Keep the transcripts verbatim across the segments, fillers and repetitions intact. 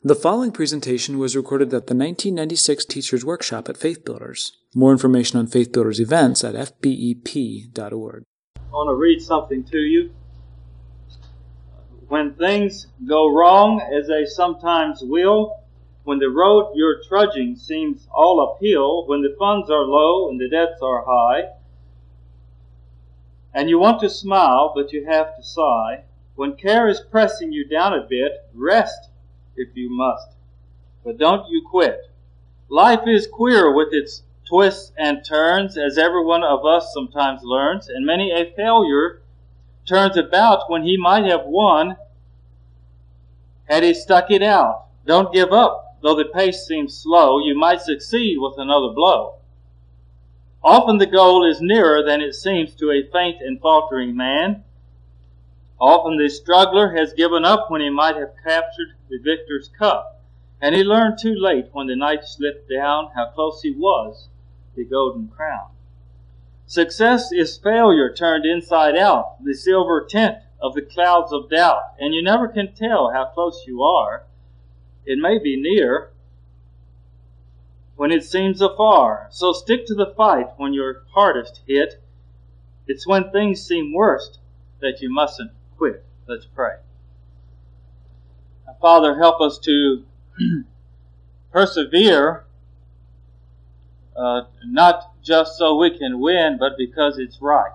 The following presentation was recorded at the nineteen ninety-six Teachers Workshop at Faith Builders. More information on Faith Builders events at f b e p dot org. I want to read something to you. When things go wrong, as they sometimes will, when the road you're trudging seems all uphill, when the funds are low and the debts are high, and you want to smile but you have to sigh, when care is pressing you down a bit, rest if you must, but don't you quit. Life is queer with its twists and turns, as every one of us sometimes learns, and many a failure turns about when he might have won had he stuck it out. Don't give up, though the pace seems slow. You might succeed with another blow. Often the goal is nearer than it seems to a faint and faltering man. Often the struggler has given up when he might have captured the victor's cup, and he learned too late when the night slipped down how close he was the golden crown. Success is failure turned inside out, the silver tint of the clouds of doubt, and you never can tell how close you are. It may be near when it seems afar, so stick to the fight when you're hardest hit. It's when things seem worst that you mustn't quit. Let's pray. Father, help us to persevere, uh, not just so we can win, but because it's right.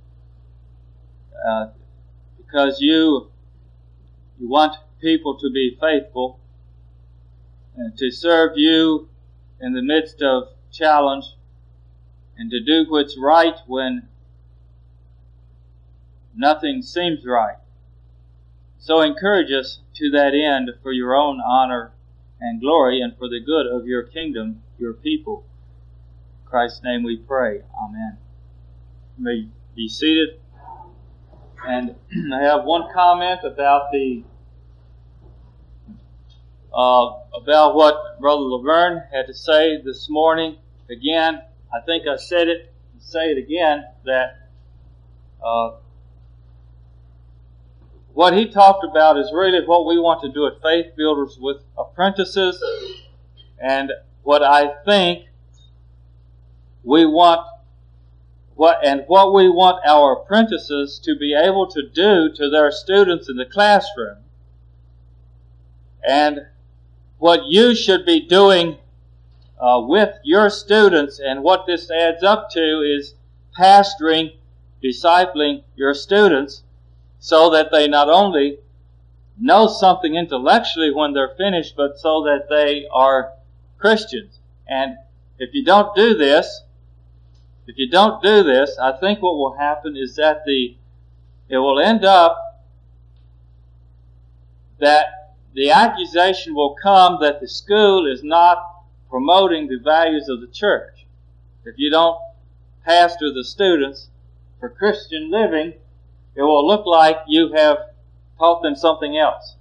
Uh, because you, you want people to be faithful and to serve you in the midst of challenge and to do what's right when nothing seems right. So encourage us to that end for your own honor and glory and for the good of your kingdom, your people. In Christ's name we pray. Amen. You may be seated. And I have one comment about the uh, about what Brother Laverne had to say this morning. Again, I think I said it, and say it again, that uh, what he talked about is really what we want to do at Faith Builders with apprentices, and what I think we want, what and what we want our apprentices to be able to do to their students in the classroom, and what you should be doing uh, with your students. And what this adds up to is pastoring, discipling your students, so that they not only know something intellectually when they're finished, but so that they are Christians. And if you don't do this, if you don't do this, I think what will happen is that the it will end up that the accusation will come that the school is not promoting the values of the church. If you don't pastor the students for Christian living, it will look like you have taught them something else.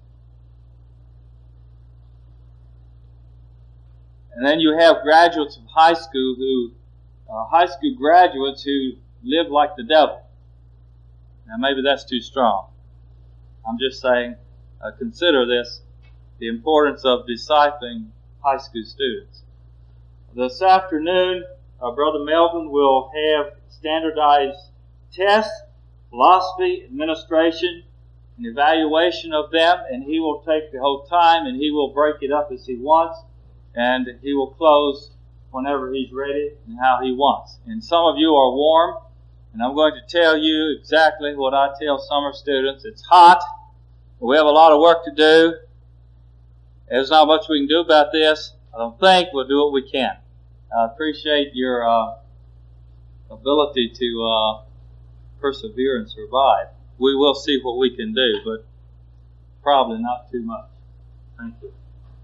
And then you have graduates of high school who, uh, high school graduates who live like the devil. Now maybe that's too strong. I'm just saying, uh, consider this, the importance of discipling high school students. This afternoon, uh, Brother Melvin will have standardized tests, philosophy, administration, and evaluation of them, and he will take the whole time and he will break it up as he wants, and he will close whenever he's ready and how he wants. And some of you are warm, and I'm going to tell you exactly what I tell summer students. It's hot, we have a lot of work to do. There's not much we can do about this. I don't think we'll do what we can. I appreciate your uh, ability to uh, persevere and survive. We will see what we can do, but probably not too much. Thank you.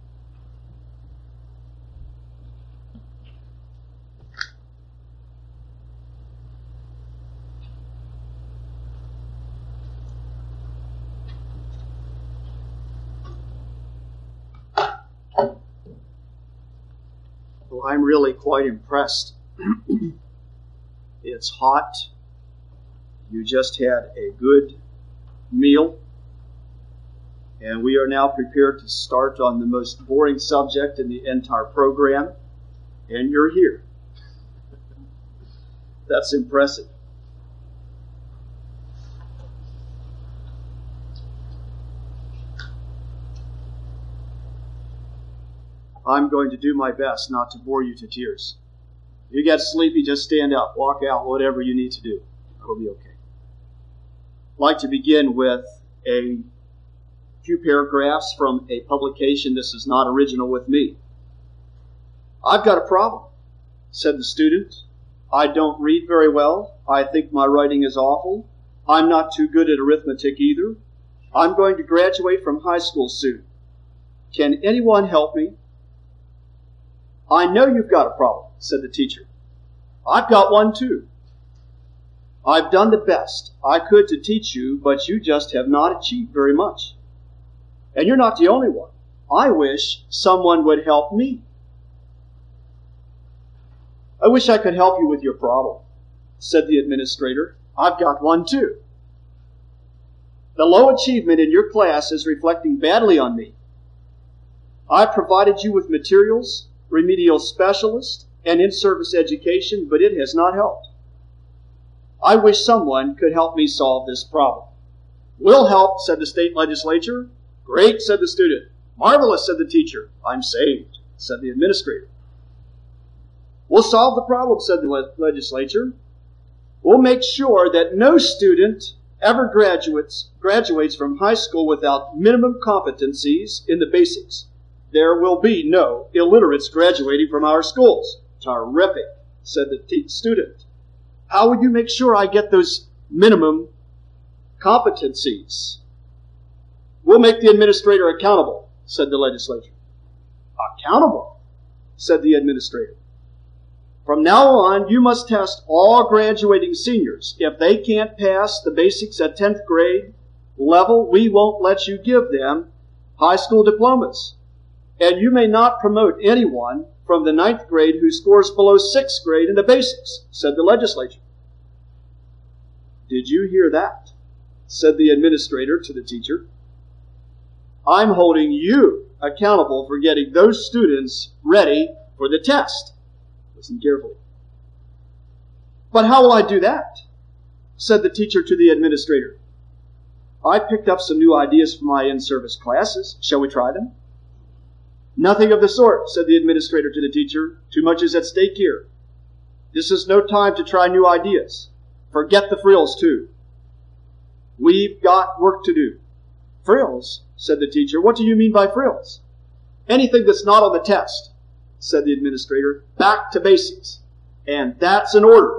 Well, I'm really quite impressed. It's hot. You just had a good meal. And we are now prepared to start on the most boring subject in the entire program. And you're here. That's impressive. I'm going to do my best not to bore you to tears. If you get sleepy, just stand up, walk out, whatever you need to do. It'll be okay. I'd like to begin with a few paragraphs from a publication. This is not original with me. I've got a problem, said the student. I don't read very well. I think my writing is awful. I'm not too good at arithmetic either. I'm going to graduate from high school soon. Can anyone help me? I know you've got a problem, said the teacher. I've got one too. I've done the best I could to teach you, but you just have not achieved very much. And you're not the only one. I wish someone would help me. I wish I could help you with your problem, said the administrator. I've got one too. The low achievement in your class is reflecting badly on me. I've provided you with materials, remedial specialist, and in-service education, but it has not helped. I wish someone could help me solve this problem. We'll help, said the state legislature. Great, said the student. Marvelous, said the teacher. I'm saved, said the administrator. We'll solve the problem, said the le- legislature. We'll make sure that no student ever graduates, graduates from high school without minimum competencies in the basics. There will be no illiterates graduating from our schools. Terrific, said the te- student. How would you make sure I get those minimum competencies? We'll make the administrator accountable, said the legislature. Accountable, said the administrator. From now on, you must test all graduating seniors. If they can't pass the basics at tenth grade level, we won't let you give them high school diplomas. And you may not promote anyone from the ninth grade who scores below sixth grade in the basics, said the legislature. Did you hear that? Said the administrator to the teacher. I'm holding you accountable for getting those students ready for the test. Listen carefully. But how will I do that? Said the teacher to the administrator. I picked up some new ideas from my in-service classes. Shall we try them? Nothing of the sort, said the administrator to the teacher. Too much is at stake here. This is no time to try new ideas. Forget the frills, too. We've got work to do. Frills, said the teacher. What do you mean by frills? Anything that's not on the test, said the administrator. Back to basics. And that's an order.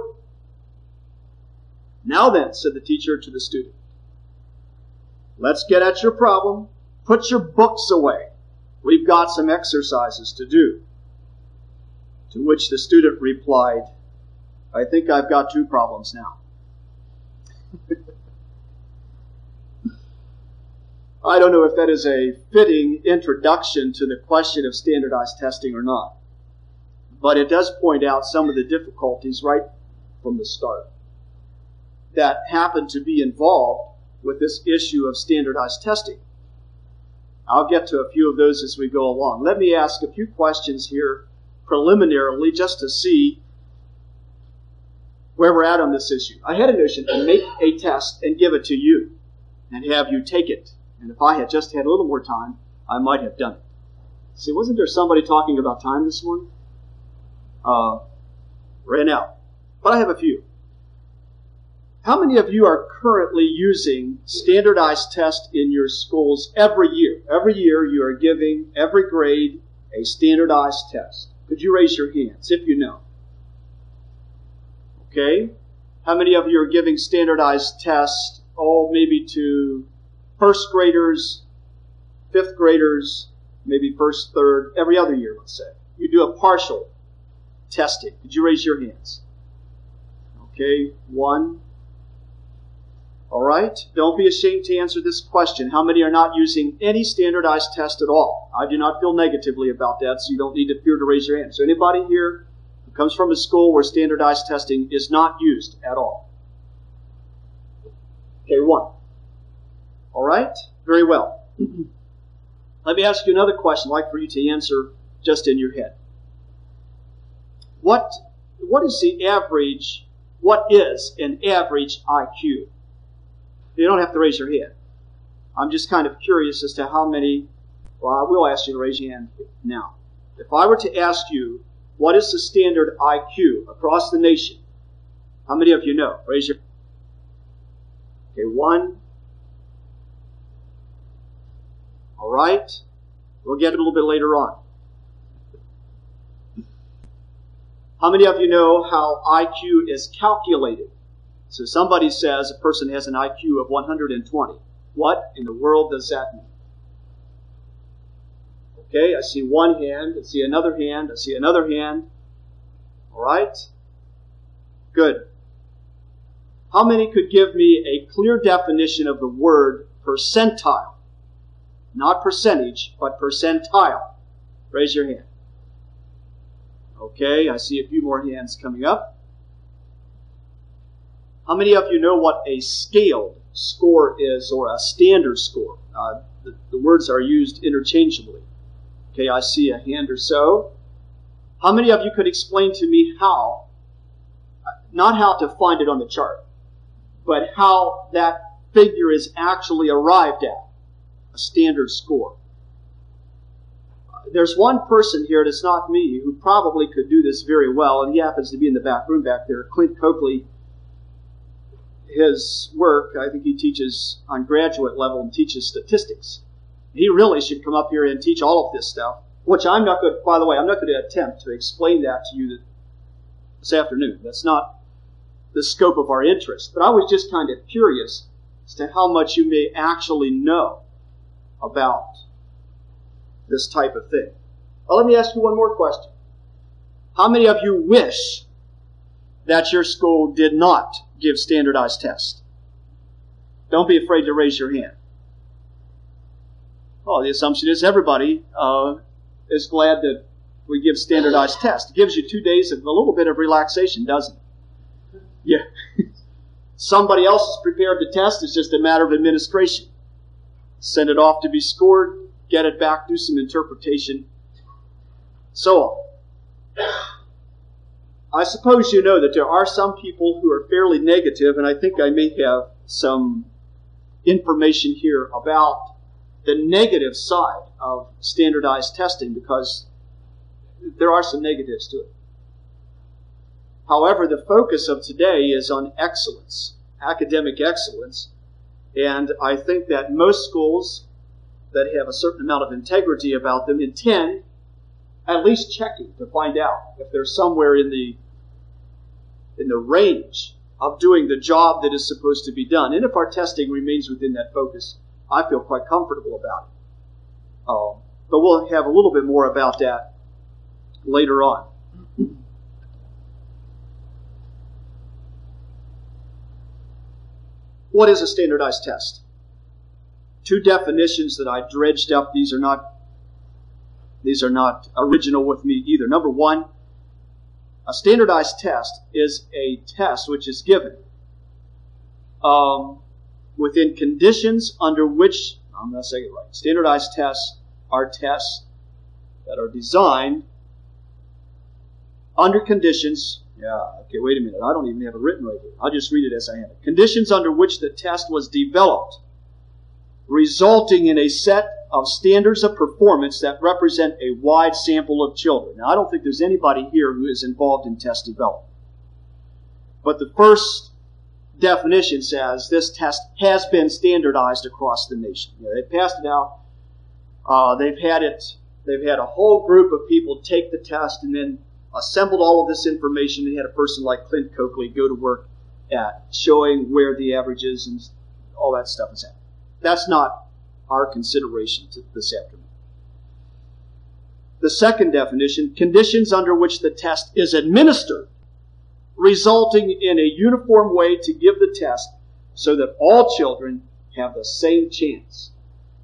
Now then, said the teacher to the student. Let's get at your problem. Put your books away. We've got some exercises to do. To which the student replied, I think I've got two problems now. I don't know if that is a fitting introduction to the question of standardized testing or not, but it does point out some of the difficulties right from the start that happen to be involved with this issue of standardized testing. I'll get to a few of those as we go along. Let me ask a few questions here preliminarily just to see where we're at on this issue. I had a notion to make a test and give it to you and have you take it. And if I had just had a little more time, I might have done it. See, wasn't there somebody talking about time this morning? Uh, ran out. But I have a few. How many of you are currently using standardized tests in your schools every year? Every year you are giving every grade a standardized test. Could you raise your hands if you know? Okay. How many of you are giving standardized tests, oh, maybe to first graders, fifth graders, maybe first, third, every other year, let's say? You do a partial testing. Could you raise your hands? Okay, one. All right, don't be ashamed to answer this question. How many are not using any standardized test at all? I do not feel negatively about that, so you don't need to fear to raise your hand. So anybody here who comes from a school where standardized testing is not used at all? Okay, one. All right, very well. Let me ask you another question I'd like for you to answer just in your head. What, what is the average, what is an average I Q? You don't have to raise your hand. I'm just kind of curious as to how many, well, I will ask you to raise your hand now. If I were to ask you, what is the standard I Q across the nation? How many of you know? Raise your, okay, one. All right. We'll get it a little bit later on. How many of you know how I Q is calculated? So somebody says a person has an I Q of one hundred twenty. What in the world does that mean? Okay, I see one hand, I see another hand, I see another hand. All right? Good. How many could give me a clear definition of the word percentile? Not percentage, but percentile. Raise your hand. Okay, I see a few more hands coming up. How many of you know what a scaled score is, or a standard score? Uh, the, the words are used interchangeably. Okay, I see a hand or so. How many of you could explain to me how, not how to find it on the chart, but how that figure is actually arrived at? A standard score. There's one person here, that's not me, who probably could do this very well, and he happens to be in the back room back there. Clint Coakley, his work, I think he teaches on graduate level and teaches statistics. He really should come up here and teach all of this stuff, which I'm not going to, by the way, I'm not going to attempt to explain that to you this afternoon. That's not the scope of our interest. But I was just kind of curious as to how much you may actually know about this type of thing. Well, let me ask you one more question. How many of you wish that your school did not give standardized tests? Don't be afraid to raise your hand. Well, the assumption is everybody uh, is glad that we give standardized tests. It gives you two days of a little bit of relaxation, doesn't it? Yeah. Somebody else is prepared to test. It's just a matter of administration. Send it off to be scored, get it back, do some interpretation, so on. I suppose you know that there are some people who are fairly negative, and I think I may have some information here about the negative side of standardized testing, because there are some negatives to it. However, the focus of today is on excellence, academic excellence, and I think that most schools that have a certain amount of integrity about them intend at least checking to find out if they're somewhere in the in the range of doing the job that is supposed to be done. And if our testing remains within that focus, I feel quite comfortable about it. Um, but we'll have a little bit more about that later on. What is a standardized test? Two definitions that I dredged up. These are not, these are not original with me either. Number one, a standardized test is a test which is given um, within conditions under which, I'm not saying it right, standardized tests are tests that are designed under conditions. Yeah, okay, wait a minute. I don't even have it written right here. I'll just read it as I have it. Conditions under which the test was developed, resulting in a set of standards of performance that represent a wide sample of children. Now, I don't think there's anybody here who is involved in test development. But the first definition says this test has been standardized across the nation. You know, they passed it out. Uh, they've had it. They've had a whole group of people take the test and then assembled all of this information. They had a person like Clint Coakley go to work at showing where the averages and all that stuff is at. That's not our consideration to this afternoon. The second definition, conditions under which the test is administered, resulting in a uniform way to give the test so that all children have the same chance.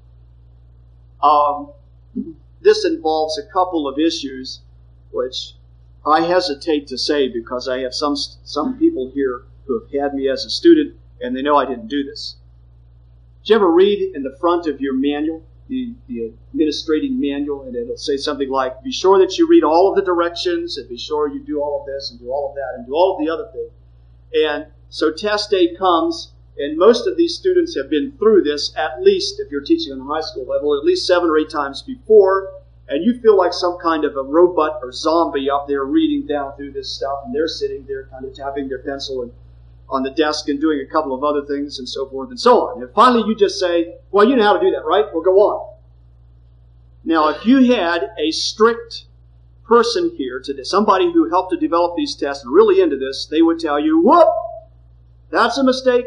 Um, this involves a couple of issues which I hesitate to say because I have some some people here who have had me as a student and they know I didn't do this. Did you ever read in the front of your manual the, the administrating manual, and it'll say something like, be sure that you read all of the directions, and be sure you do all of this, and do all of that, and do all of the other things. And so test day comes, and most of these students have been through this, at least, if you're teaching on the high school level, at least seven or eight times before, and you feel like some kind of a robot or zombie up there reading down through this stuff, and they're sitting there kind of tapping their pencil and on the desk and doing a couple of other things and so forth and so on. And finally you just say, well, you know how to do that, right? Well, go on. Now, if you had a strict person here today, somebody who helped to develop these tests and really into this, they would tell you, whoop, that's a mistake.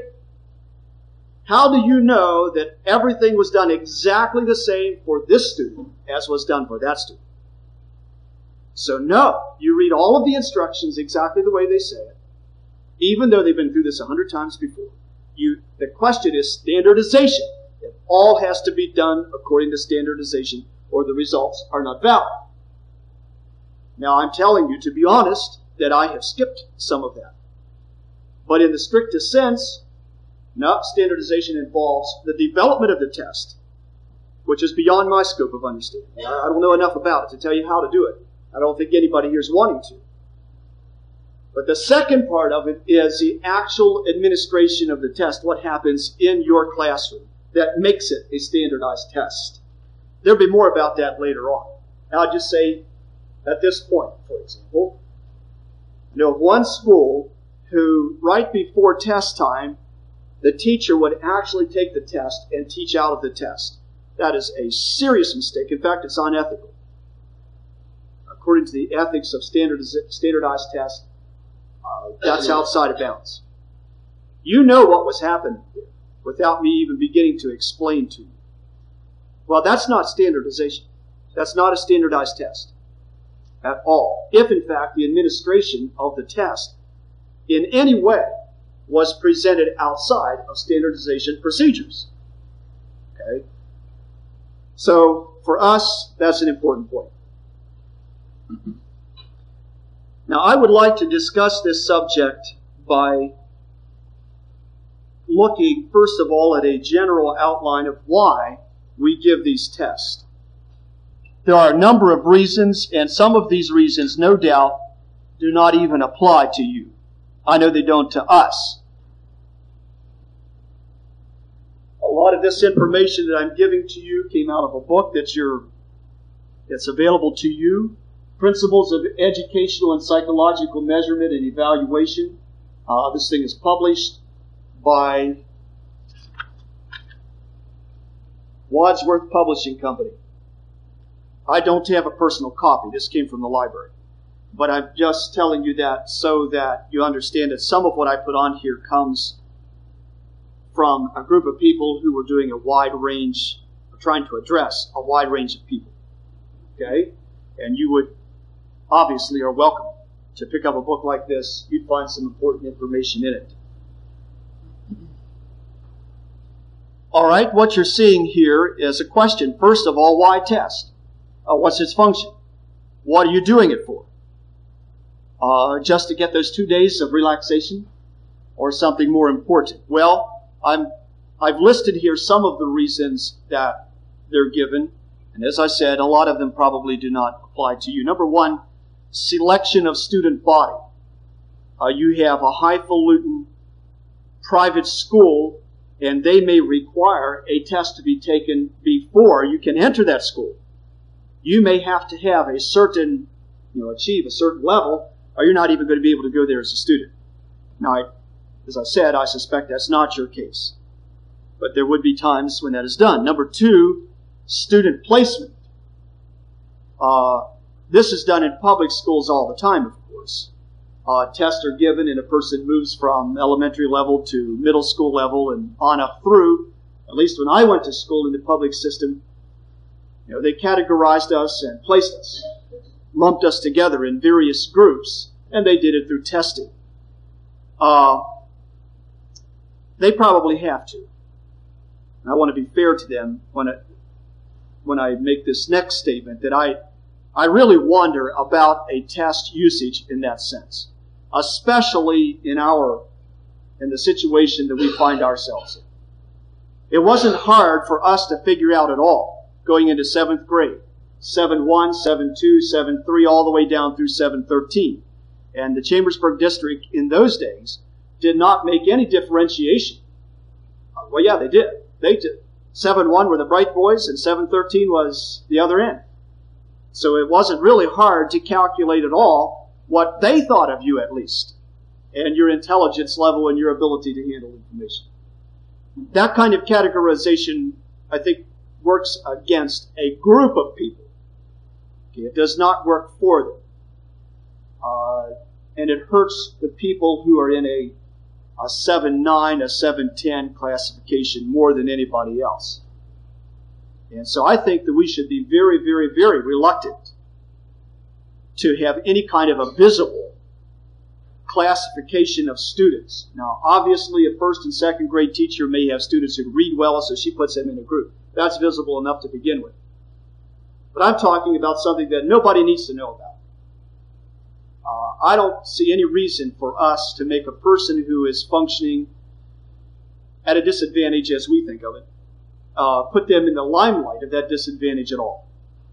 How do you know that everything was done exactly the same for this student as was done for that student? So no, you read all of the instructions exactly the way they say it, even though they've been through this a hundred times before. You, the question is standardization. It all has to be done according to standardization, or the results are not valid. Now, I'm telling you, to be honest, that I have skipped some of that. But in the strictest sense, no, standardization involves the development of the test, which is beyond my scope of understanding. I don't know enough about it to tell you how to do it. I don't think anybody here is wanting to. But the second part of it is the actual administration of the test, what happens in your classroom that makes it a standardized test. There'll be more about that later on. I'll just say at this point, for example, I know of one school who, right before test time, the teacher would actually take the test and teach out of the test. That is a serious mistake. In fact, it's unethical. According to the ethics of standardized tests, uh, that's outside of bounds. You know what was happening there without me even beginning to explain to you. Well, that's not standardization. That's not a standardized test at all. If, in fact, the administration of the test in any way was presented outside of standardization procedures. Okay? So, for us, that's an important point. Now, I would like to discuss this subject by looking, first of all, at a general outline of why we give these tests. There are a number of reasons, and some of these reasons, no doubt, do not even apply to you. I know they don't to us. A lot of this information that I'm giving to you came out of a book that's your, that's available to you. Principles of Educational and Psychological Measurement and Evaluation. Uh, this thing is published by Wadsworth Publishing Company. I don't have a personal copy. This came from the library. But I'm just telling you that so that you understand that some of what I put on here comes from a group of people who were doing a wide range, or trying to address a wide range of people. Okay? And you would obviously are welcome to pick up a book like this. You'd find some important information in it. All right, what you're seeing here is a question. First of all, why test? Uh, what's its function? What are you doing it for? Uh, just to get those two days of relaxation? Or something more important? Well, I'm, I've listed here some of the reasons that they're given. And as I said, a lot of them probably do not apply to you. Number one, selection of student body. Uh, you have a highfalutin private school, and they may require a test to be taken before you can enter that school. You may have to have a certain, you know, achieve a certain level, or you're not even going to be able to go there as a student. Now, I, as I said, I suspect that's not your case. But there would be times when that is done. Number two, student placement. Uh, this is done in public schools all the time, of course. Uh, tests are given and a person moves from elementary level to middle school level and on up through. At least when I went to school in the public system, you know, they categorized us and placed us, lumped us together in various groups, and they did it through testing. Uh, they probably have to. I want to be fair to them when it, when I make this next statement, that I, I really wonder about a test usage in that sense, especially in our, in the situation that we find ourselves in. It wasn't hard for us to figure out at all going into seventh grade. seven one, seven two, seven three, all the way down through seven thirteen. And the Chambersburg district in those days did not make any differentiation. Uh, well, yeah, they did. They did. seven one were the bright boys, and seven thirteen was the other end. So it wasn't really hard to calculate at all what they thought of you, at least, and your intelligence level and your ability to handle information. That kind of categorization, I think, works against a group of people. Okay, it does not work for them. Uh, and it hurts the people who are in a, a seven nine, a seven ten classification more than anybody else. And so I think that we should be very, very, very reluctant to have any kind of a visible classification of students. Now, obviously, a first and second grade teacher may have students who read well, so she puts them in a group. That's visible enough to begin with. But I'm talking about something that nobody needs to know about. Uh, I don't see any reason for us to make a person who is functioning at a disadvantage, as we think of it, uh, put them in the limelight of that disadvantage at all.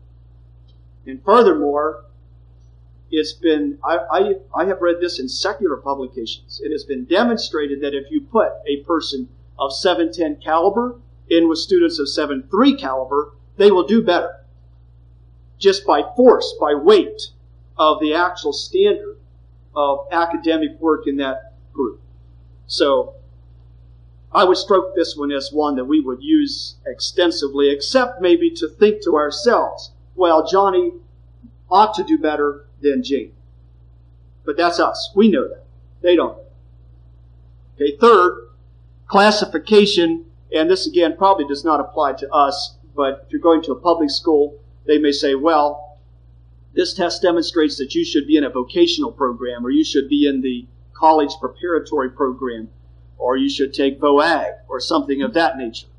And furthermore, it's been, I, I, I have read this in secular publications. It has been demonstrated that if you put a person of seven ten caliber in with students of seven three caliber, they will do better. Just by force, by weight of the actual standard of academic work in that group. So I would stroke this one as one that we would use extensively, except maybe to think to ourselves, well, Johnny ought to do better than Jane. But that's us. We know that. They don't. Okay, third, classification, and this again probably does not apply to us, but if you're going to a public school, they may say, well, this test demonstrates that you should be in a vocational program, or you should be in the college preparatory program, or you should take VOAG, or something of that nature.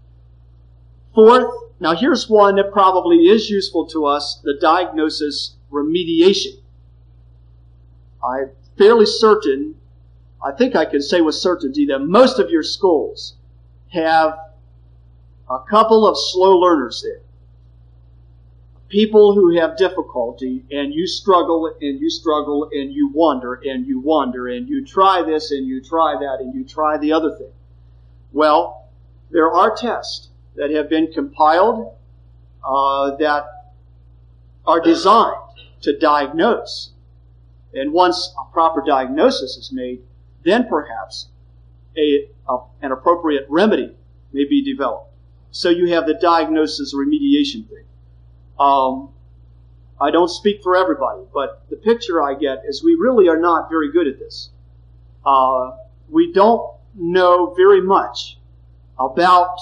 Fourth, now here's one that probably is useful to us, the diagnosis remediation. I'm fairly certain, I think I can say with certainty, that most of your schools have a couple of slow learners there. People who have difficulty, and you struggle, and you struggle, and you wonder, and you wonder, and you try this, and you try that, and you try the other thing. Well, there are tests that have been compiled uh, that are designed to diagnose. And once a proper diagnosis is made, then perhaps a, a, an appropriate remedy may be developed. So you have the diagnosis remediation thing. Um, I don't speak for everybody, but the picture I get is we really are not very good at this. Uh, we don't know very much about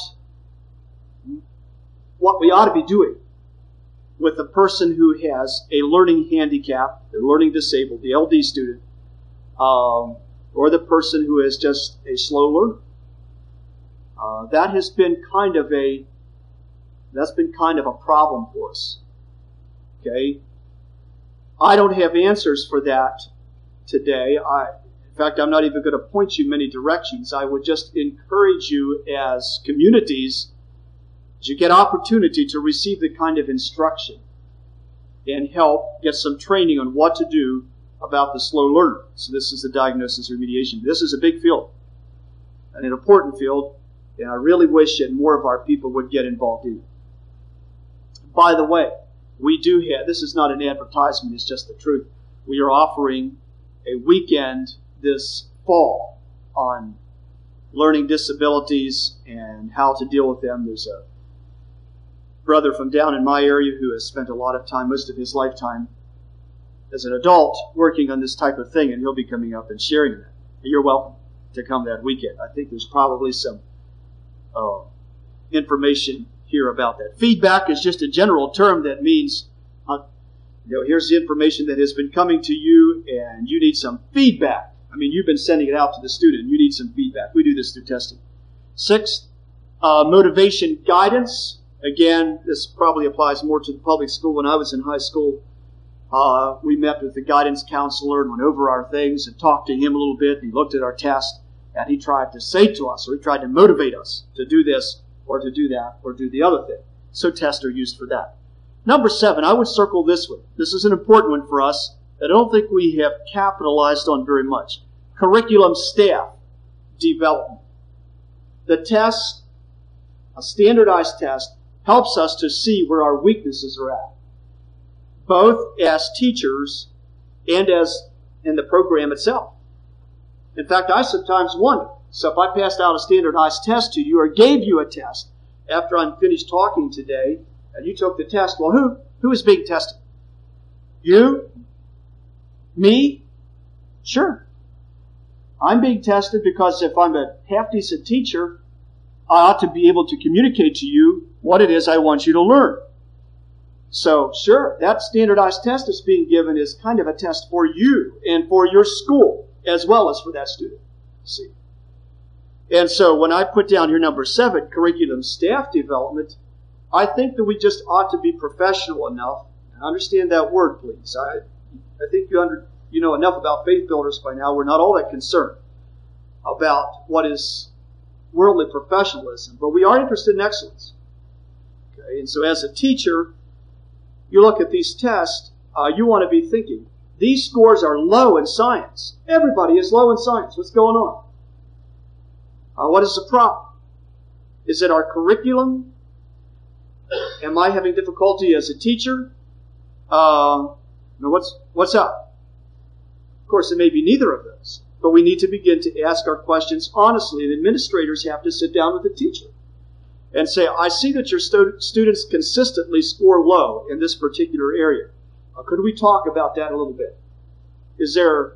what we ought to be doing with a person who has a learning handicap, the learning disabled, the L D student, um, or the person who is just a slow learner. Uh, that has been kind of a That's been kind of a problem for us. Okay? I don't have answers for that today. I, in fact, I'm not even going to point you many directions. I would just encourage you as communities, as you get opportunity to receive the kind of instruction and help get some training on what to do about the slow learner. So this is the diagnosis remediation. This is a big field, and an important field, and I really wish that more of our people would get involved in it. By the way, we do have, this is not an advertisement, it's just the truth. We are offering a weekend this fall on learning disabilities and how to deal with them. There's a brother from down in my area who has spent a lot of time, most of his lifetime, as an adult working on this type of thing, and he'll be coming up and sharing that. You're welcome to come that weekend. I think there's probably some uh, information here about that. Feedback is just a general term that means, uh, you know, here's the information that has been coming to you, and you need some feedback. I mean, you've been sending it out to the student. You need some feedback. We do this through testing. Sixth, uh, motivation guidance. Again, this probably applies more to the public school. When I was in high school, uh, we met with the guidance counselor and went over our things and talked to him a little bit. And he looked at our test, and he tried to say to us, or he tried to motivate us to do this, or to do that, or do the other thing. So tests are used for that. Number seven, I would circle this one. This is an important one for us that I don't think we have capitalized on very much. Curriculum staff development. The test, a standardized test, helps us to see where our weaknesses are at, both as teachers and as in the program itself. In fact, I sometimes wonder, so if I passed out a standardized test to you or gave you a test after I'm finished talking today, and you took the test, well, who, who is being tested? You? Me? Sure. I'm being tested because if I'm a half-decent teacher, I ought to be able to communicate to you what it is I want you to learn. So, sure, that standardized test that's being given is kind of a test for you and for your school, as well as for that student. See? And so when I put down here number seven, curriculum staff development, I think that we just ought to be professional enough. Understand that word, please. I, I think you under, you know enough about Faith Builders by now. We're not all that concerned about what is worldly professionalism, but we are interested in excellence. Okay, and so as a teacher, you look at these tests, uh, you want to be thinking, these scores are low in science. Everybody is low in science. What's going on? Uh, what is the problem? Is it our curriculum? Am I having difficulty as a teacher? Uh, what's, what's up? Of course, it may be neither of those. But we need to begin to ask our questions honestly. And administrators have to sit down with the teacher and say, I see that your stu- students consistently score low in this particular area. Uh, could we talk about that a little bit? Is there...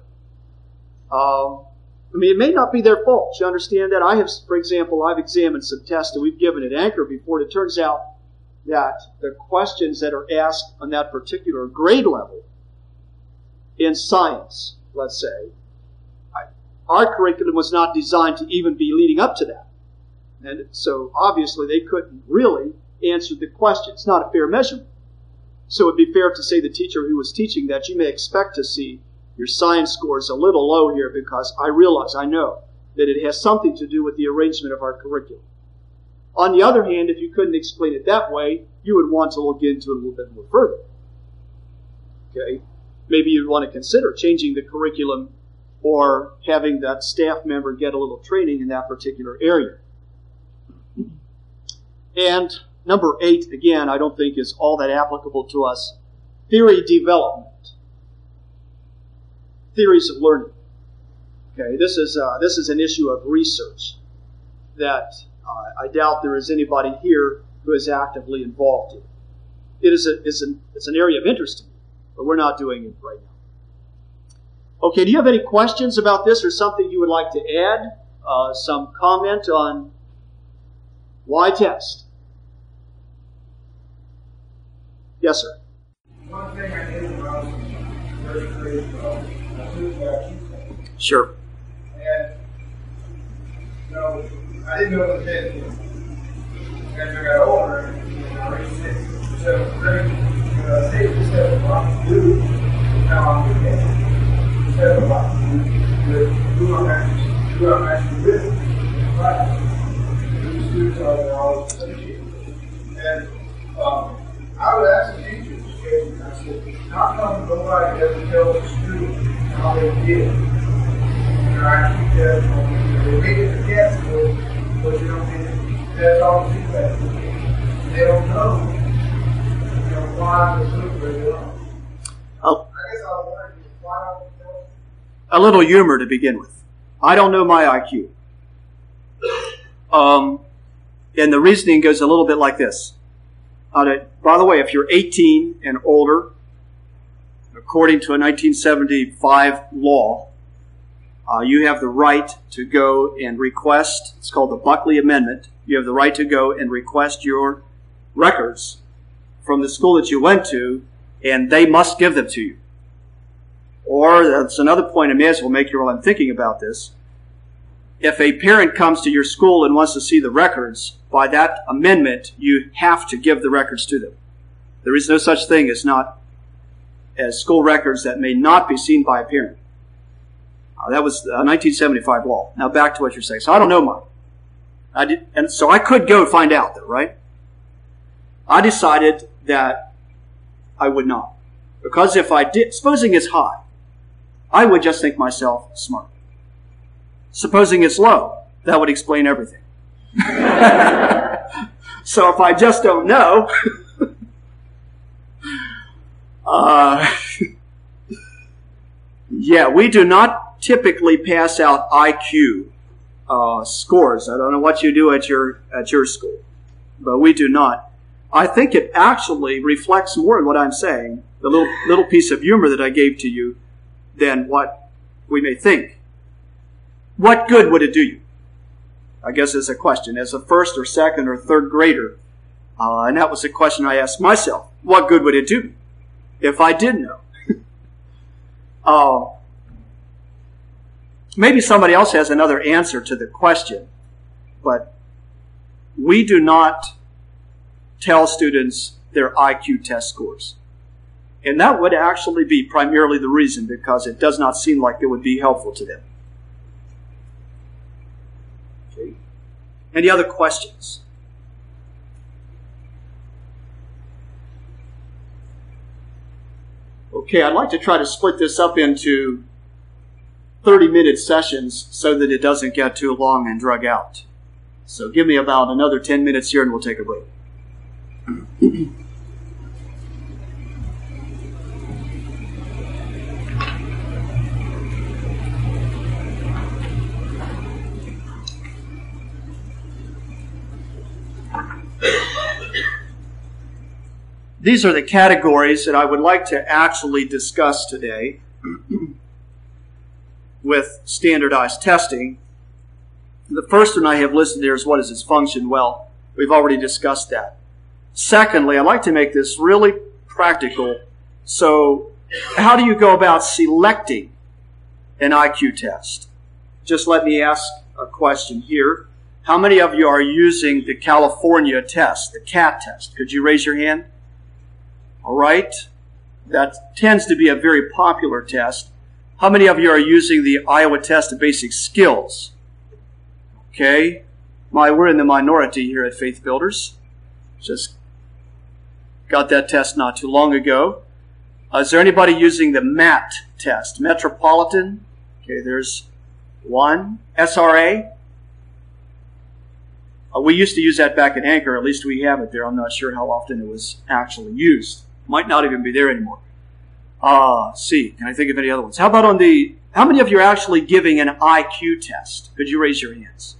Uh, I mean, it may not be their fault. You understand that? I have, for example, I've examined some tests that we've given at Anchor before. And it turns out that the questions that are asked on that particular grade level in science, let's say, I, our curriculum was not designed to even be leading up to that. And so obviously they couldn't really answer the question. It's not a fair measurement. So it would be fair to say the teacher who was teaching that you may expect to see your science scores a little low here because I realize, I know, that it has something to do with the arrangement of our curriculum. On the other hand, if you couldn't explain it that way, you would want to look into it a little bit more further. Okay? Maybe you'd want to consider changing the curriculum or having that staff member get a little training in that particular area. And number eight, again, I don't think is all that applicable to us. Theory development. Theories of learning. Okay, this is uh, this is an issue of research that uh, I doubt there is anybody here who is actively involved in. It is a it's an it's an area of interest to me, but we're not doing it right now. Okay, do you have any questions about this or something you would like to add? Uh, some comment on why test? Yes, sir. One thing I did when I was in first grade, uh, I took uh, Sure. and you know, I didn't know what that was. As I got older, I reached sixth, seventh grade, and I saved instead of what to do, now I'm with that. Instead of what to do, with who I'm actually, who I'm actually with in class. The students are there all associated. And um, I would ask the teachers, and I said, how come nobody ever tells the students how they did? And I keep that, they make it the test score, but you don't get it, that's all the feedback. They don't know, you know, why they're doing where they are. Oh. I guess I was wondering, why don't they know? A little humor to begin with. I don't know my I Q. Um, and the reasoning goes a little bit like this. Uh, by the way, if you're eighteen and older, according to a nineteen seventy-five law, uh, you have the right to go and request, it's called the Buckley Amendment, you have the right to go and request your records from the school that you went to, and they must give them to you. Or, that's another point I may as well make here while I'm thinking about this. If a parent comes to your school and wants to see the records, by that amendment, you have to give the records to them. There is no such thing as not as school records that may not be seen by a parent. Uh, that was a nineteen seventy-five law. Now back to what you're saying. So I don't know mine. I did, and so I could go find out, though, right? I decided that I would not. Because if I did, supposing it's high, I would just think myself smart. Supposing it's low, that would explain everything. So if I just don't know, uh, yeah, we do not typically pass out I Q uh, scores. I don't know what you do at your at your school, but we do not. I think it actually reflects more in what I'm saying, the little little piece of humor that I gave to you, than what we may think. What good would it do you? I guess is a question. As a first or second or third grader, uh, and that was the question I asked myself. What good would it do me if I did know? uh, maybe somebody else has another answer to the question, but we do not tell students their I Q test scores. And that would actually be primarily the reason, because it does not seem like it would be helpful to them. Okay. Any other questions? Okay, I'd like to try to split this up into thirty-minute sessions so that it doesn't get too long and drag out. So give me about another ten minutes here and we'll take a break. These are the categories that I would like to actually discuss today with standardized testing. The first one I have listed there is, what is its function? Well, we've already discussed that. Secondly, I'd like to make this really practical. So, how do you go about selecting an I Q test? Just let me ask a question here. How many of you are using the California test, the C A T test? Could you raise your hand? All right. That tends to be a very popular test. How many of you are using the Iowa Test of Basic Skills? Okay. My, we're in the minority here at Faith Builders. Just got that test not too long ago. Uh, is there anybody using the M A T test? Metropolitan? Okay, there's one. S R A? Uh, we used to use that back at Anchor. At least we have it there. I'm not sure how often it was actually used. Might not even be there anymore. Uh, see, can I think of any other ones? How about on the, how many of you are actually giving an I Q test? Could you raise your hands?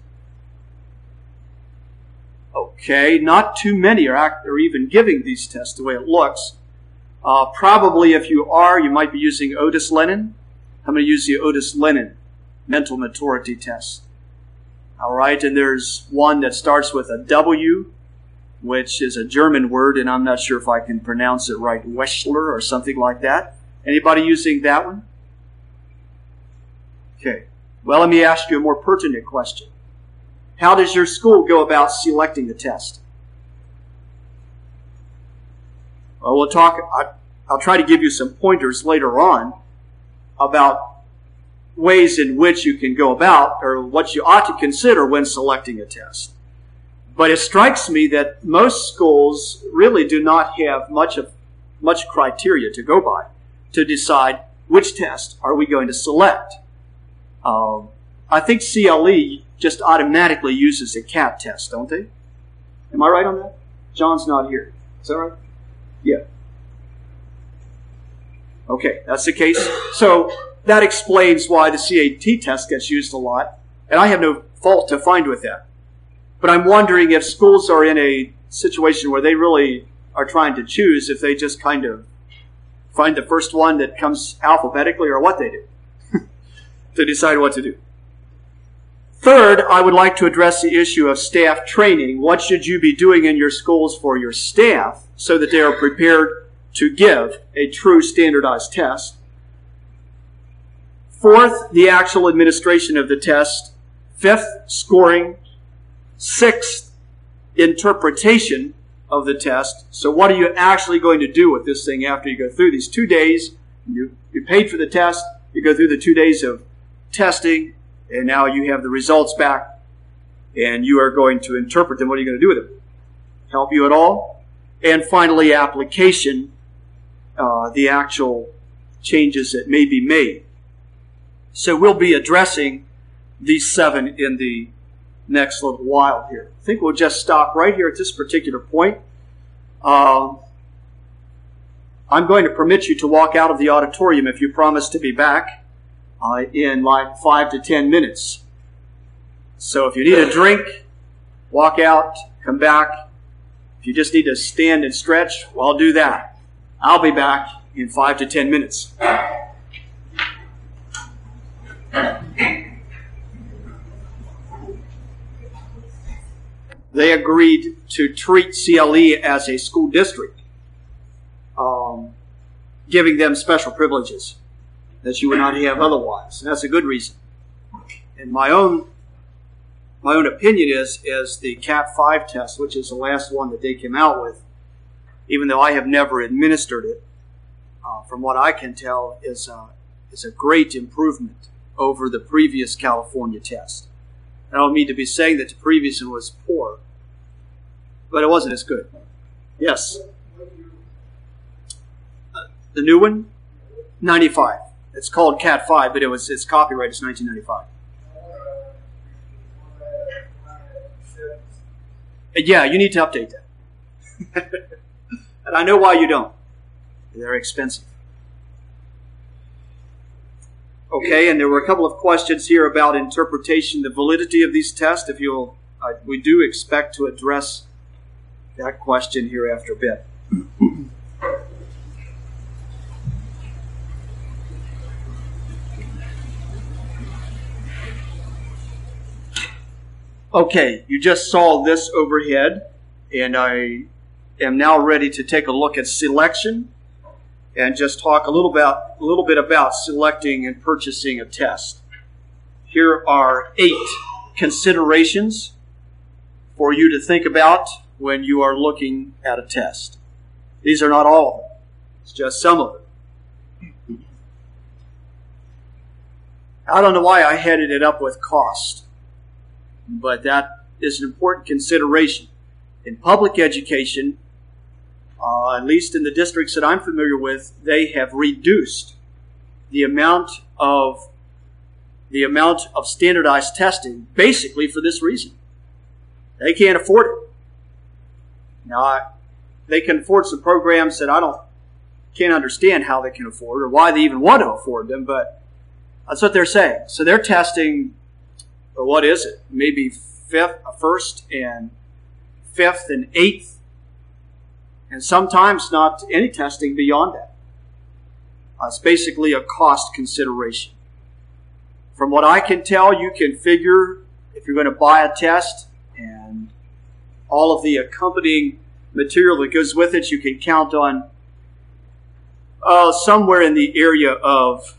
Okay, not too many are, act, are even giving these tests the way it looks. Uh, probably if you are, you might be using Otis Lennon. How many use the Otis Lennon mental maturity test? All right, and there's one that starts with a W, which is a German word, and I'm not sure if I can pronounce it right, Weschler or something like that. Anybody using that one? Okay. Well, let me ask you a more pertinent question. How does your school go about selecting the test? Well, we'll talk, I, I'll try to give you some pointers later on about ways in which you can go about, or what you ought to consider when selecting a test. But it strikes me that most schools really do not have much of much criteria to go by to decide which test are we going to select. Um, I think C L E just automatically uses a C A T test, don't they? Am I right on that? John's not here. Is that right? Yeah. Okay, that's the case. So that explains why the C A T test gets used a lot, and I have no fault to find with that. But I'm wondering if schools are in a situation where they really are trying to choose, if they just kind of find the first one that comes alphabetically, or what they do to decide what to do. Third, I would like to address the issue of staff training. What should you be doing in your schools for your staff so that they are prepared to give a true standardized test? Fourth, the actual administration of the test. Fifth, scoring. Sixth, interpretation of the test. So what are you actually going to do with this thing after you go through these two days? You, you paid for the test, you go through the two days of testing, and now you have the results back, and you are going to interpret them. What are you going to do with them? Help you at all? And finally, application, uh, the actual changes that may be made. So we'll be addressing these seven in the next little while here. I think we'll just stop right here at this particular point. Um, I'm going to permit you to walk out of the auditorium if you promise to be back uh, in like five to ten minutes. So if you need a drink, walk out, come back. If you just need to stand and stretch, well, I'll do that. I'll be back in five to ten minutes. They agreed to treat C L E as a school district, um, giving them special privileges that you would not have otherwise. And that's a good reason. And my own my own opinion is, is the Cat five test, which is the last one that they came out with, even though I have never administered it, uh, from what I can tell, is a, is a great improvement over the previous California test. I don't mean to be saying that the previous one was poor, but it wasn't as good. Yes? Uh, the new one? ninety-five. It's called Cat five, but it was its copyright is nineteen ninety-five. And yeah, you need to update that. And I know why you don't. They're expensive. Okay, and there were a couple of questions here about interpretation, the validity of these tests. If you'll, uh, we do expect to address that question here after a bit. Okay, you just saw this overhead, and I am now ready to take a look at selection and just talk a little about a little bit about selecting and purchasing a test. Here are eight considerations for you to think about when you are looking at a test. These are not all of them. It's just some of them. I don't know why I headed it up with cost, but that is an important consideration. In public education, uh, at least in the districts that I'm familiar with, they have reduced the amount of the amount of standardized testing basically for this reason. They can't afford it. Now, I, they can afford some programs that I don't can't understand how they can afford or why they even want to afford them, but that's what they're saying. So they're testing, or what is it? Maybe fifth, first and fifth and eighth, and sometimes not any testing beyond that. Uh, it's basically a cost consideration. From what I can tell, you can figure if you're going to buy a test and all of the accompanying material that goes with it, you can count on uh, somewhere in the area of,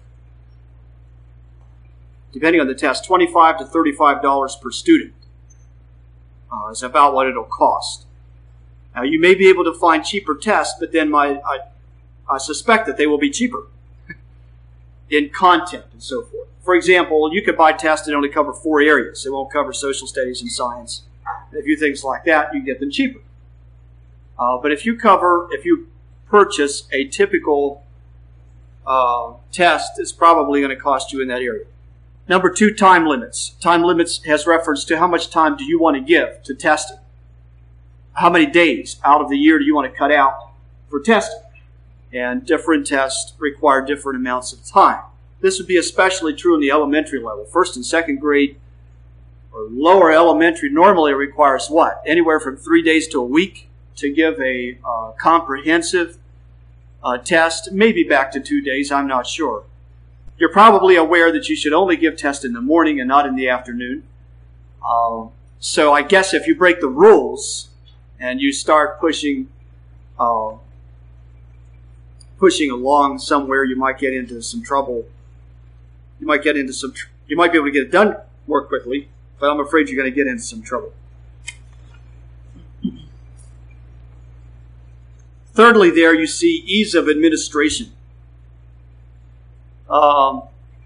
depending on the test, twenty-five to thirty-five dollars per student uh, is about what it'll cost. Now, you may be able to find cheaper tests, but then my I, I suspect that they will be cheaper in content and so forth. For example, you could buy tests that only cover four areas. They won't cover social studies and science. And a few things like that, you can get them cheaper. Uh, but if you cover, if you purchase a typical uh, test, it's probably going to cost you in that area. Number two, time limits. Time limits has reference to how much time do you want to give to testing. How many days out of the year do you want to cut out for testing? And different tests require different amounts of time. This would be especially true in the elementary level. First and second grade or lower elementary normally requires what? Anywhere from three days to a week to give a uh, comprehensive uh, test. Maybe back to two days, I'm not sure. You're probably aware that you should only give tests in the morning and not in the afternoon. Uh, so I guess if you break the rules and you start pushing uh, pushing along somewhere, you might get into some trouble. You might get into some. Tr- you might be able to get it done more quickly, but I'm afraid you're going to get into some trouble. Thirdly, there you see ease of administration. Um,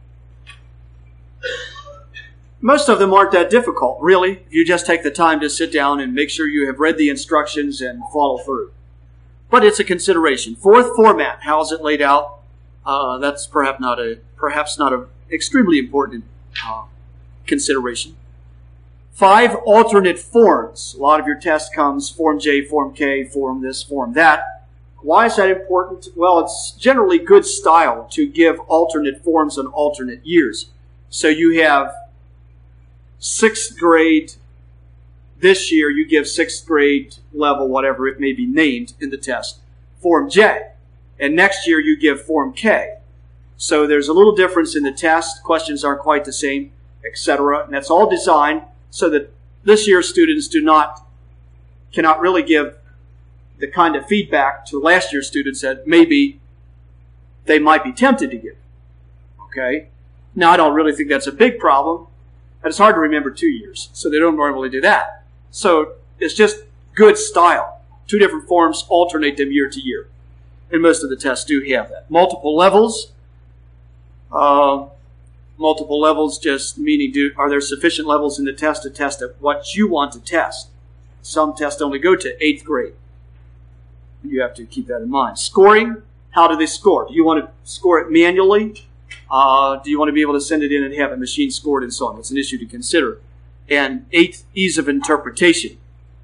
most of them aren't that difficult, really, if you just take the time to sit down and make sure you have read the instructions and follow through. but it's a consideration. Fourth, format. How is it laid out? Uh, that's perhaps not a perhaps not a extremely important uh, consideration. Five, alternate forms. A lot of your test comes Form J, Form K, Form this, Form that. Why is that important? Well, it's generally good style to give alternate forms on alternate years. So you have sixth grade, this year you give sixth grade level, whatever it may be named in the test, Form J. And next year you give Form K. So there's a little difference in the test. Questions aren't quite the same, et cetera. And that's all designed so that this year's students do not, cannot really give the kind of feedback to last year's students that maybe they might be tempted to give. Okay? Now, I don't really think that's a big problem. And it's hard to remember two years, so they don't normally do that. So it's just good style. Two different forms, alternate them year to year. And most of the tests do have that. Multiple levels. Uh, multiple levels just meaning, do, are there sufficient levels in the test to test at what you want to test? Some tests only go to eighth grade. You have to keep that in mind. Scoring, how do they score? Do you want to score it manually? Uh, do you want to be able to send it in and have a machine scored and so on? It's an issue to consider. And eighth, ease of interpretation.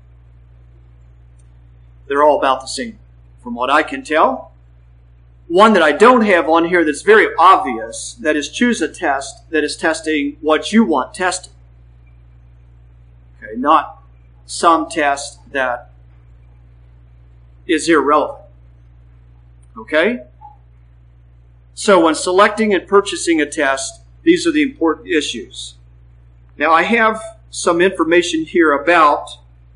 They're all about the same, from what I can tell. One that I don't have on here that's very obvious, that is choose a test that is testing what you want tested. Okay, not some test that is irrelevant. Okay? So when selecting and purchasing a test, these are the important issues. Now I have some information here about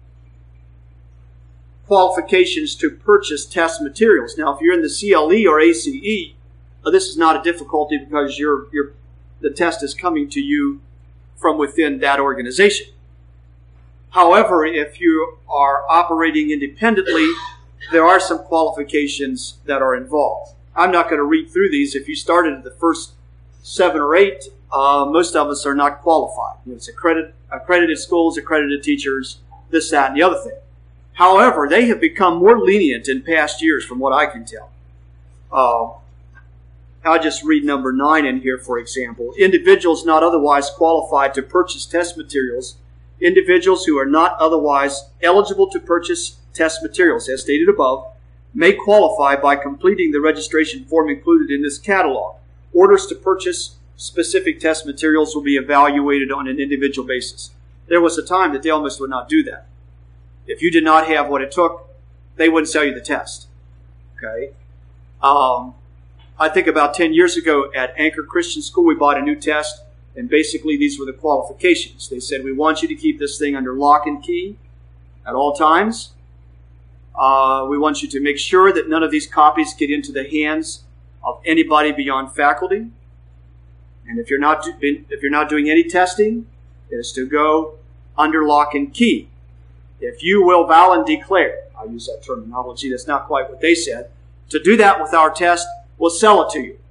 qualifications to purchase test materials. Now if you're in the C L E or A C E, this is not a difficulty because you're, you're, the test is coming to you from within that organization. However, if you are operating independently, there are some qualifications that are involved. I'm not going to read through these. If you started at the first seven or eight, uh, most of us are not qualified. You know, it's accredited, accredited schools, accredited teachers, this, that, and the other thing. However, they have become more lenient in past years from what I can tell. Uh, I'll just read number nine in here, for example. Individuals not otherwise qualified to purchase test materials. Individuals who are not otherwise eligible to purchase test materials, as stated above, may qualify by completing the registration form included in this catalog. Orders to purchase specific test materials will be evaluated on an individual basis. There was a time that they almost would not do that. If you did not have what it took, they wouldn't sell you the test. Okay? Um, I think about ten years ago at Anchor Christian School, we bought a new test, and basically these were the qualifications. They said, we want you to keep this thing under lock and key at all times. Uh, we want you to make sure that none of these copies get into the hands of anybody beyond faculty. And if you're not do, if you're not doing any testing, it is to go under lock and key. If you will vow and declare, I'll use that terminology, that's not quite what they said, to do that with our test, we'll sell it to you.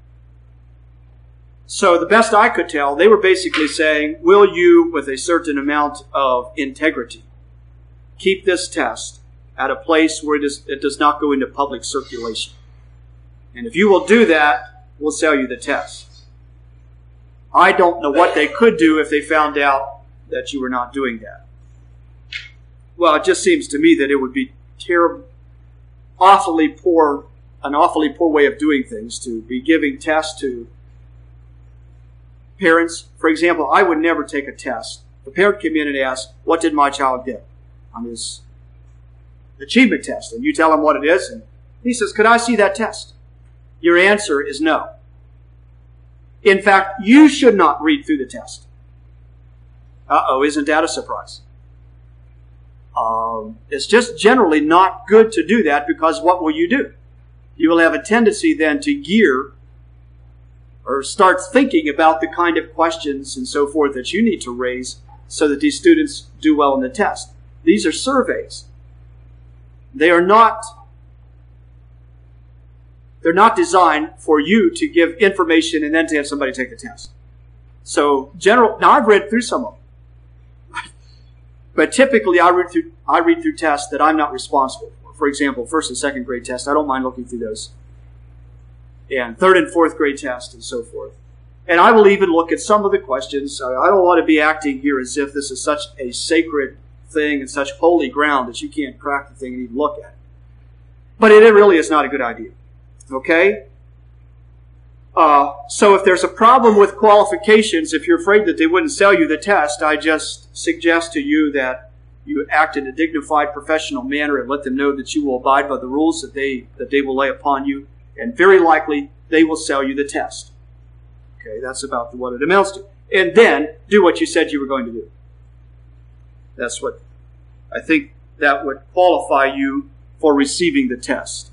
So the best I could tell, they were basically saying, will you, with a certain amount of integrity, keep this test at a place where it, is, it does not go into public circulation? And if you will do that, we'll sell you the test. I don't know what they could do if they found out that you were not doing that. Well, it just seems to me that it would be terrible, awfully poor, an awfully poor way of doing things to be giving tests to parents. For example, I would never take a test. The parent came in and asked, what did my child get on his achievement test? And you tell him what it is, and he says, could I see that test? Your answer is no. In fact, you should not read through the test. Uh-oh, isn't that a surprise? Um, it's just generally not good to do that, because what will you do? You will have a tendency then to gear or start thinking about the kind of questions and so forth that you need to raise so that these students do well in the test. These are surveys. They are not, they're not designed for you to give information and then to have somebody take the test. So, general, now I've read through some of them. But typically I read through, I read through tests that I'm not responsible for. for example, first and second grade tests. I don't mind looking through those. And third and fourth grade tests and so forth. And I will even look at some of the questions. I don't want to be acting here as if this is such a sacred thing and such holy ground that you can't crack the thing and even look at it. But it really is not a good idea. Okay? Uh, so if there's a problem with qualifications, if you're afraid that they wouldn't sell you the test, I just suggest to you that you act in a dignified, professional manner and let them know that you will abide by the rules that they that they will lay upon you, and very likely they will sell you the test. Okay, that's about what it amounts to. And then do what you said you were going to do. That's what I think that would qualify you for receiving the test.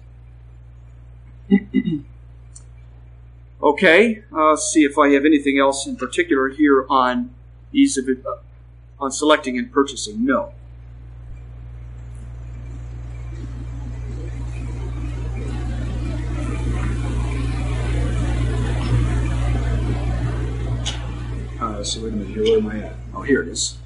Okay, uh, let's see if I have anything else in particular here on ease of it, uh, on selecting and purchasing. No. Uh, so wait a minute here, where am I at? Oh, here it is.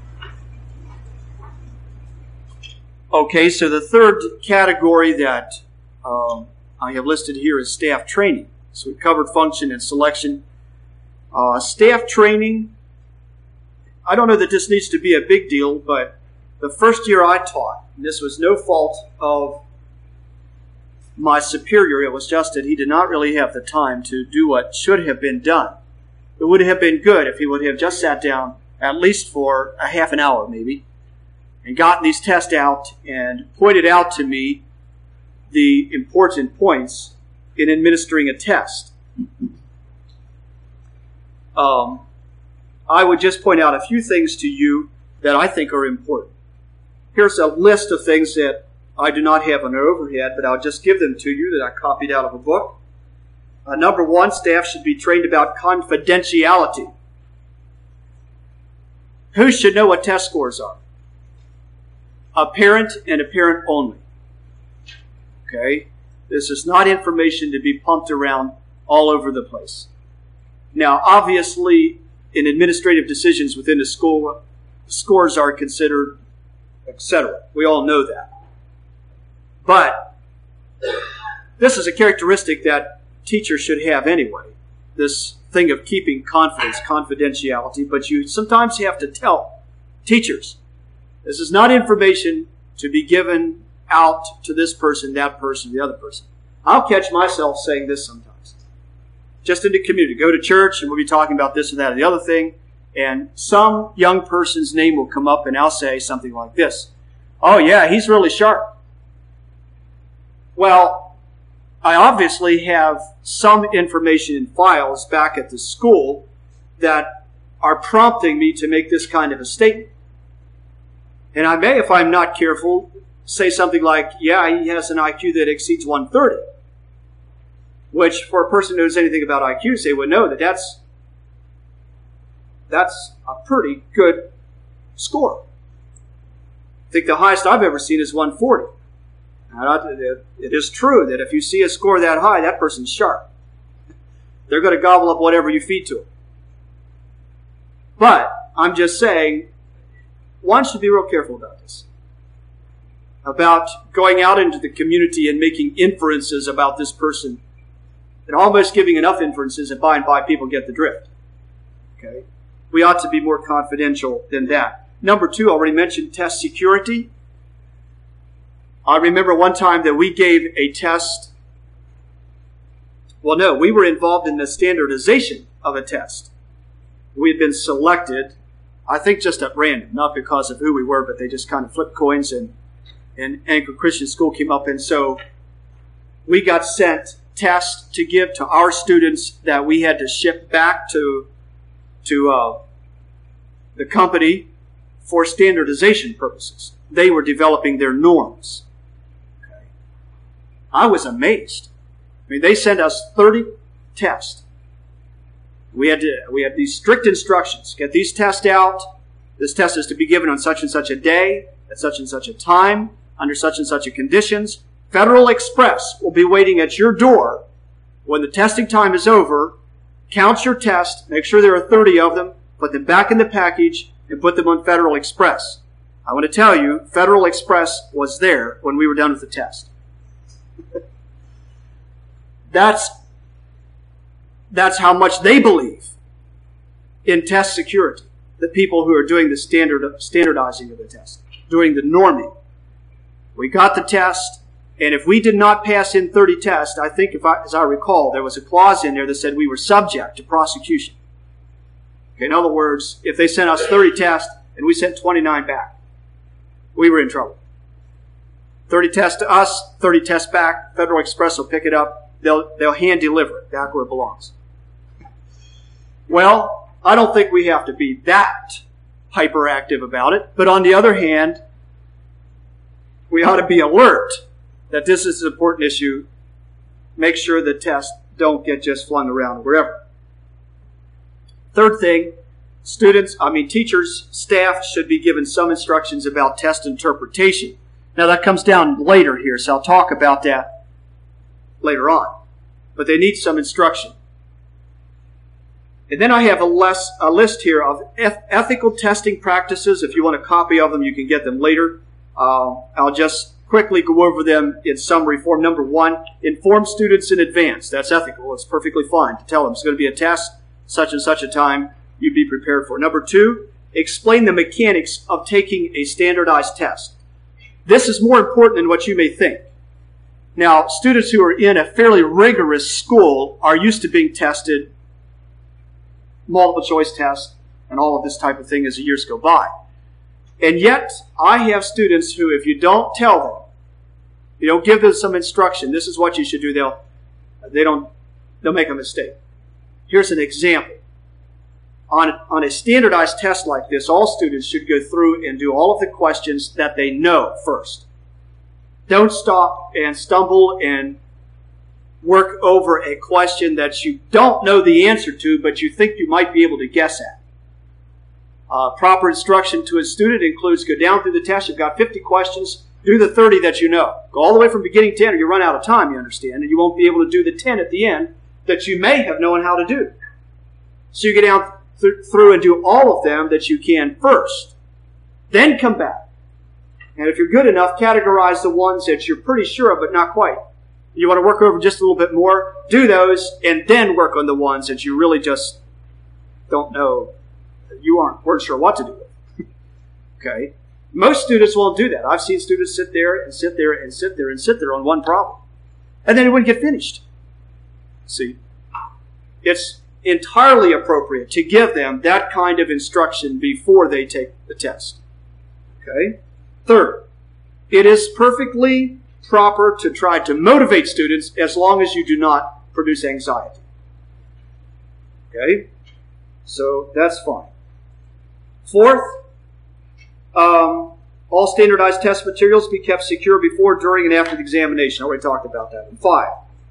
Okay, so the third category that um, I have listed here is staff training. So we covered function and selection. Uh, staff training, I don't know that this needs to be a big deal, but the first year I taught, and this was no fault of my superior, it was just that he did not really have the time to do what should have been done. It would have been good if he would have just sat down at least for a half an hour maybe and gotten these tests out and pointed out to me the important points in administering a test. Um, I would just point out a few things to you that I think are important. Here's a list of things that I do not have on our overhead, but I'll just give them to you that I copied out of a book. Uh, number one, staff should be trained about confidentiality. Who should know what test scores are? A parent and a parent only. Okay? This is not information to be pumped around all over the place. Now, obviously, in administrative decisions within the school, scores are considered, et cetera. We all know that. But this is a characteristic that teachers should have anyway, this thing of keeping confidence, confidentiality, but you sometimes have to tell teachers, this is not information to be given out to this person, that person, the other person. I'll catch myself saying this sometimes. Just in the community. Go to church and we'll be talking about this and that and the other thing, and some young person's name will come up and I'll say something like this. Oh yeah, he's really sharp. Well, I obviously have some information in files back at the school that are prompting me to make this kind of a statement. And I may, if I'm not careful, say something like, yeah, he has an I Q that exceeds one thirty. Which, for a person who knows anything about I Qs, they would know that that's, that's a pretty good score. I think the highest I've ever seen is one forty. Now, it is true that if you see a score that high, that person's sharp. They're going to gobble up whatever you feed to them. But I'm just saying, one should be real careful about this. About going out into the community and making inferences about this person, and almost giving enough inferences that by and by people get the drift. Okay? We ought to be more confidential than that. Number two, I already mentioned test security. I remember one time that we gave a test. Well, no, we were involved in the standardization of a test. We had been selected, I think just at random, not because of who we were, but they just kind of flipped coins and, and Anchor Christian School came up. And so we got sent tests to give to our students that we had to ship back to, to uh, the company for standardization purposes. They were developing their norms. Okay. I was amazed. I mean, they sent us thirty tests. We had to, we had these strict instructions. Get these tests out. This test is to be given on such and such a day, at such and such a time, under such and such a conditions. Federal Express will be waiting at your door when the testing time is over. Count your test, make sure there are thirty of them, put them back in the package, and put them on Federal Express. I want to tell you, Federal Express was there when we were done with the test. That's, that's how much they believe in test security, the people who are doing the standard, standardizing of the test, doing the norming. We got the test, and if we did not pass in thirty tests, I think, if I, as I recall, there was a clause in there that said we were subject to prosecution. Okay, in other words, if they sent us thirty tests and we sent twenty-nine back, we were in trouble. thirty tests to us, thirty tests back. Federal Express will pick it up. They'll, they'll hand deliver it back where it belongs. Well, I don't think we have to be that hyperactive about it. But on the other hand, we ought to be alert that this is an important issue. Make sure the tests don't get just flung around wherever. Third thing, students, I mean teachers, staff should be given some instructions about test interpretation. Now that comes down later here, so I'll talk about that later on. But they need some instruction. And then I have a, less, a list here of eth- ethical testing practices. If you want a copy of them, you can get them later. Uh, I'll just quickly go over them in summary form. Number one, inform students in advance. That's ethical. It's perfectly fine to tell them it's going to be a test, such and such a time, you be prepared for. Number two, explain the mechanics of taking a standardized test. This is more important than what you may think. Now, students who are in a fairly rigorous school are used to being tested, multiple choice tests, and all of this type of thing as the years go by. And yet, I have students who, if you don't tell them, you don't give them some instruction, this is what you should do, they'll, they don't, they'll make a mistake. Here's an example. On, on a standardized test like this, all students should go through and do all of the questions that they know first. Don't stop and stumble and work over a question that you don't know the answer to, but you think you might be able to guess at. Uh, proper instruction to a student includes go down through the test. You've got fifty questions. Do the thirty that you know. Go all the way from beginning to end or you run out of time, you understand, and you won't be able to do the ten at the end that you may have known how to do. So you get down th- through and do all of them that you can first. Then come back. And if you're good enough, categorize the ones that you're pretty sure of but not quite. You want to work over just a little bit more, do those, and then work on the ones that you really just don't know, you aren't weren't sure what to do with. Okay? Most students won't do that. I've seen students sit there and sit there and sit there and sit there on one problem. And then it wouldn't get finished. See? It's entirely appropriate to give them that kind of instruction before they take the test. Okay? Third, it is perfectly proper to try to motivate students as long as you do not produce anxiety. Okay? So that's fine. Fourth, um, all standardized test materials be kept secure before, during, and after the examination. I already talked about that. And five,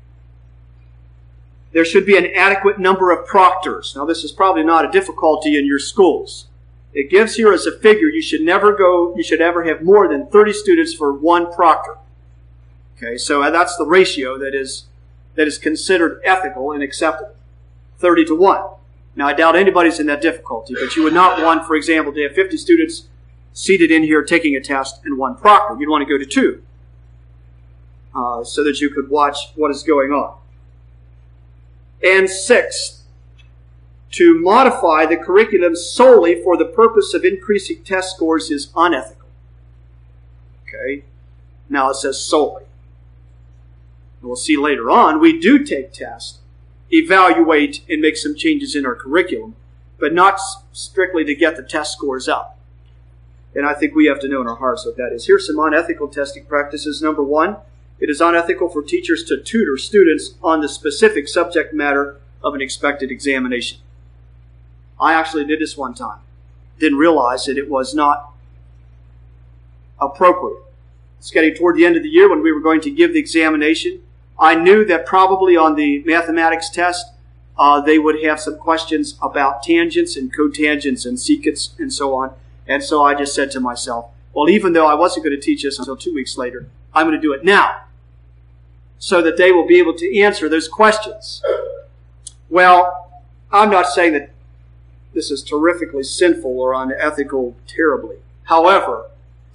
there should be an adequate number of proctors. Now, this is probably not a difficulty in your schools. It gives here as a figure, you should never go, you should ever have more than thirty students for one proctor. Okay, so that's the ratio that is, that is considered ethical and acceptable. thirty to one. Now, I doubt anybody's in that difficulty, but you would not want, for example, to have fifty students seated in here taking a test and one proctor. You'd want to go to two, uh, so that you could watch what is going on. And sixth, to modify the curriculum solely for the purpose of increasing test scores is unethical. Okay? Now it says solely. We'll see later on, we do take tests, evaluate, and make some changes in our curriculum, but not strictly to get the test scores up. And I think we have to know in our hearts what that is. Here's some unethical testing practices. Number one, it is unethical for teachers to tutor students on the specific subject matter of an expected examination. I actually did this one time. Didn't realize that it was not appropriate. It's getting toward the end of the year when we were going to give the examination. I knew that probably on the mathematics test, uh, they would have some questions about tangents and cotangents and secants and so on. And so I just said to myself, well, even though I wasn't going to teach this until two weeks later, I'm going to do it now so that they will be able to answer those questions. Well, I'm not saying that this is terrifically sinful or unethical terribly. However,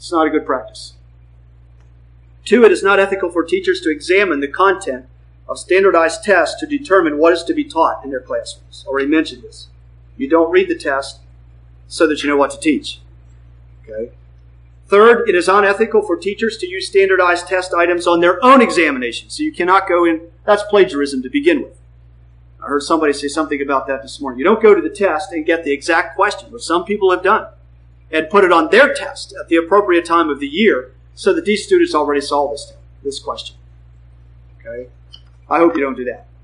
It's not a good practice. Two, it is not ethical for teachers to examine the content of standardized tests to determine what is to be taught in their classrooms. I already mentioned this. You don't read the test so that you know what to teach. Okay. Third, it is unethical for teachers to use standardized test items on their own examination. So you cannot go in, that's plagiarism to begin with. I heard somebody say something about that this morning. You don't go to the test and get the exact question, which some people have done, and put it on their test at the appropriate time of the year so that these students already saw this, this question. Okay? I hope you don't do that.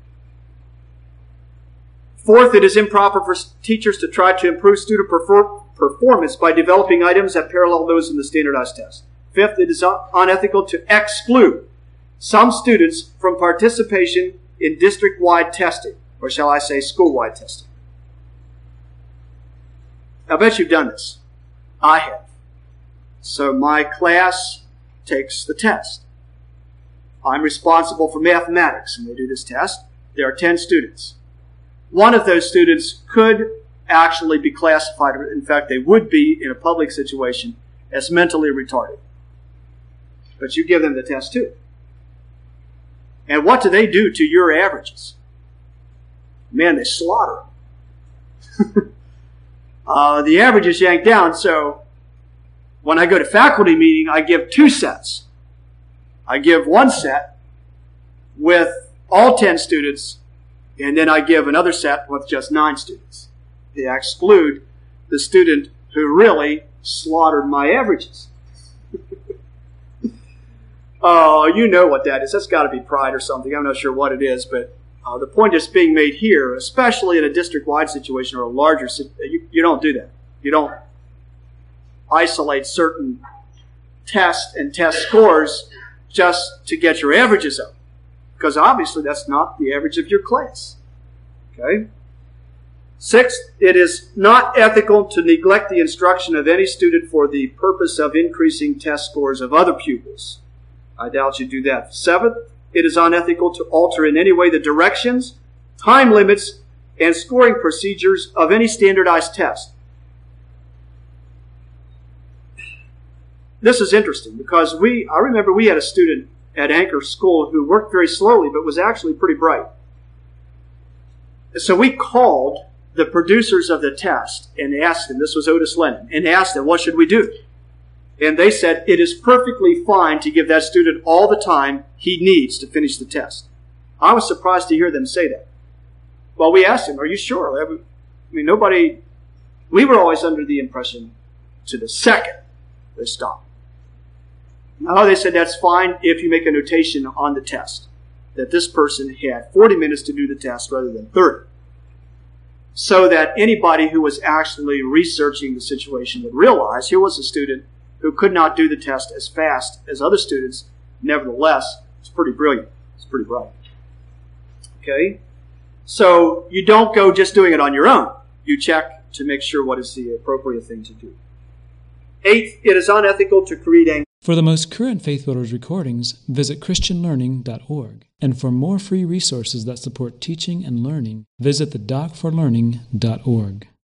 Fourth, it is improper for teachers to try to improve student perform- performance by developing items that parallel those in the standardized test. Fifth, it is un- unethical to exclude some students from participation in district-wide testing, or shall I say school-wide testing. I bet you've done this. I have. So my class takes the test. I'm responsible for mathematics, and they do this test. There are ten students. One of those students could actually be classified, in fact, they would be in a public situation, as mentally retarded. But you give them the test too. And what do they do to your averages? Man, they slaughter them. uh, the average is yanked down, so when I go to faculty meeting, I give two sets. I give one set with all ten students, and then I give another set with just nine students. They exclude the student who really slaughtered my averages. Oh, you know what that is. That's got to be pride or something. I'm not sure what it is, but uh, the point is being made here, especially in a district-wide situation or a larger situation, you, you don't do that. You don't isolate certain tests and test scores just to get your averages up, because obviously that's not the average of your class. Okay? Sixth, it is not ethical to neglect the instruction of any student for the purpose of increasing test scores of other pupils. I doubt you do that. Seventh, it is unethical to alter in any way the directions, time limits, and scoring procedures of any standardized test. This is interesting because we, I remember we had a student at Anchor School who worked very slowly but was actually pretty bright. So we called the producers of the test and asked them, this was Otis Lennon, and asked them, what should we do? And they said, it is perfectly fine to give that student all the time he needs to finish the test. I was surprised to hear them say that. Well, we asked him, are you sure? I mean, nobody, we were always under the impression to the second they stopped. No, they said that's fine if you make a notation on the test that this person had forty minutes to do the test rather than thirty. So that anybody who was actually researching the situation would realize here was a student who could not do the test as fast as other students. Nevertheless, it's pretty brilliant. It's pretty bright. Okay? So you don't go just doing it on your own. You check to make sure what is the appropriate thing to do. Eighth, it is unethical to create anxiety. For the most current Faith Builders recordings, visit christian learning dot org. And for more free resources that support teaching and learning, visit the doc for learning dot org.